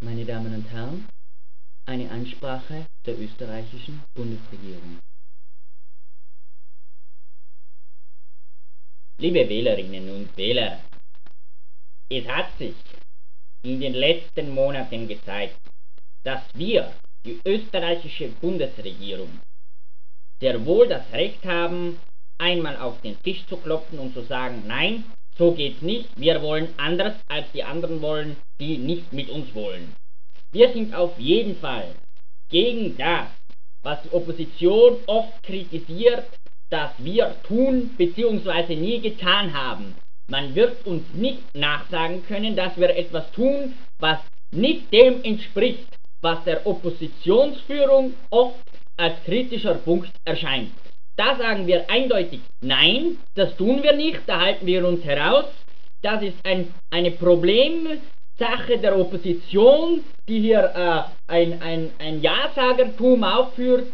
Meine Damen und Herren, eine Ansprache der österreichischen Bundesregierung. Liebe Wählerinnen und Wähler, es hat sich in den letzten Monaten gezeigt, dass wir, die österreichische Bundesregierung, sehr wohl das Recht haben, einmal auf den Tisch zu klopfen und zu sagen, nein, so geht's nicht, wir wollen anders als die anderen wollen, die nicht mit uns wollen. Wir sind auf jeden Fall gegen das, was die Opposition oft kritisiert, dass wir tun bzw. nie getan haben. Man wird uns nicht nachsagen können, dass wir etwas tun, was nicht dem entspricht, was der Oppositionsführung oft als kritischer Punkt erscheint. Da sagen wir eindeutig nein, das tun wir nicht, da halten wir uns heraus. Das ist eine Problemsache der Opposition, die hier ein Ja-Sagertum aufführt,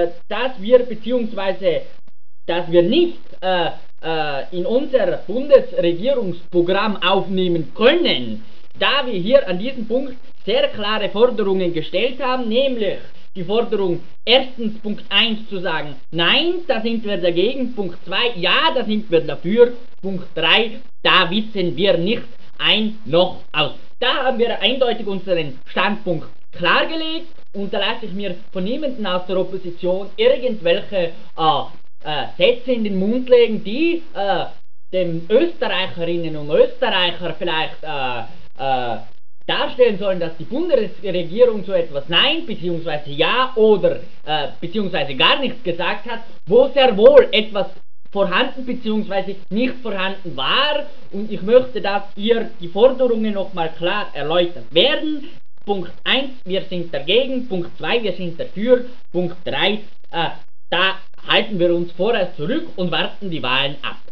dass wir nicht in unser Bundesregierungsprogramm aufnehmen können, da wir hier an diesem Punkt sehr klare Forderungen gestellt haben, nämlich die Forderung, erstens Punkt 1 zu sagen, nein, da sind wir dagegen, Punkt 2, ja, da sind wir dafür, Punkt 3, da wissen wir nicht ein noch aus. Da haben wir eindeutig unseren Standpunkt klargelegt und da lasse ich mir von niemandem aus der Opposition irgendwelche Sätze in den Mund legen, die den Österreicherinnen und Österreicher vielleicht darstellen sollen, dass die Bundesregierung so etwas Nein bzw. Ja oder bzw. gar nichts gesagt hat, wo sehr wohl etwas vorhanden bzw. nicht vorhanden war, und ich möchte, dass hier die Forderungen nochmal klar erläutert werden. Punkt 1, wir sind dagegen, Punkt 2, wir sind dafür, Punkt 3, da halten wir uns vorerst zurück und warten die Wahlen ab.